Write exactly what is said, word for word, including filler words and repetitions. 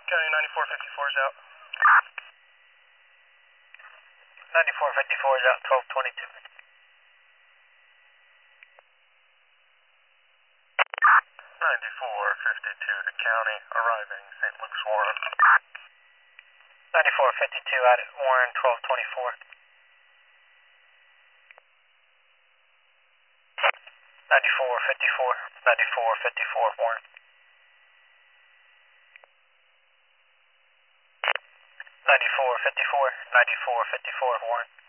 County ninety-four fifty-four is out. ninety-four fifty-four is out, twelve twenty-two. ninety-four fifty-two to County, arriving Saint Luke's Warren. ninety-four fifty-two out at Warren, twelve twenty-four. ninety-four fifty-four, ninety-four fifty-four, Warren. ninety-four fifty-four, ninety-four fifty-four, Warren.